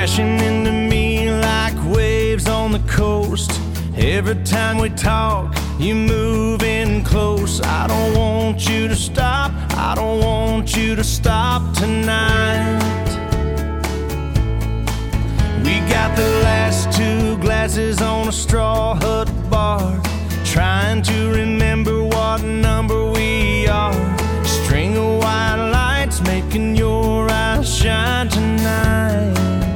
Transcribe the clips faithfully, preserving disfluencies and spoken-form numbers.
crashing into me like waves on the coast. Every time we talk, you move in close. I don't want you to stop, I don't want you to stop tonight. We got the last two glasses on a straw hut bar, trying to remember what number we are. String of white lights making your eyes shine tonight.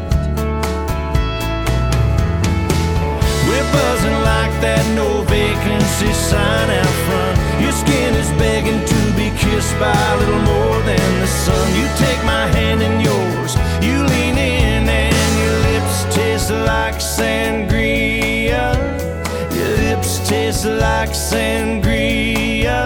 We're buzzing like that no vacancy sign out front. Your skin is begging to be kissed by a little more than the sun. You take my hand in yours, you lean in, and your lips taste like sangria. Your lips taste like sangria.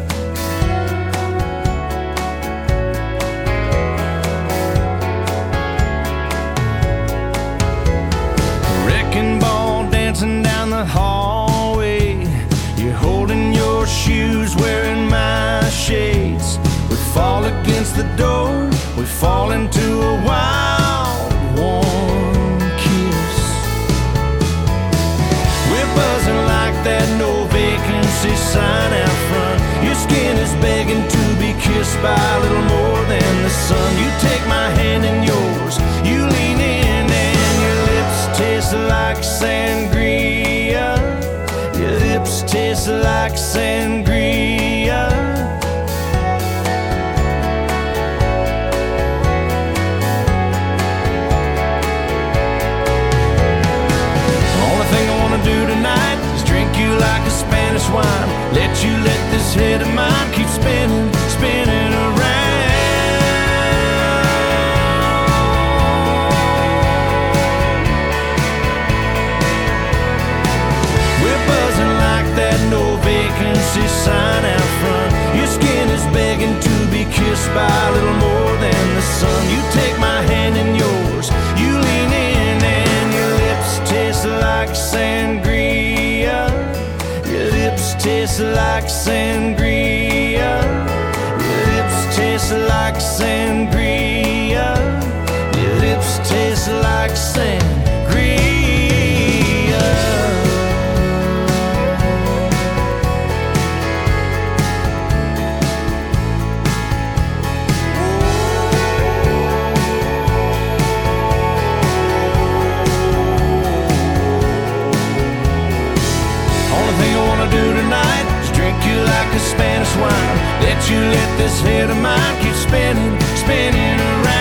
Wrecking ball dancing down the hallway. You're holding your shoes, wearing my shades. We fall against the door, we fall into a wild, warm kiss. We're buzzing like that no vacancy sign out front. Your skin is begging to be kissed by a little more than the sun. You take my hand in yours, you lean in, and your lips taste like sangria. Your lips taste like sangria. Only thing I wanna do tonight is drink you like a Spanish wine. Let you let this head of mine keep spinning, spinning around. That no vacancy sign out front. Your skin is begging to be kissed by a little more than the sun. You take my hand in yours, you lean in, and your lips taste like sangria. Your lips taste like sangria. Your lips taste like sangria. Your lips taste like sangria. Like a Spanish wine, let you let this head of mine keep spinning, spinning around.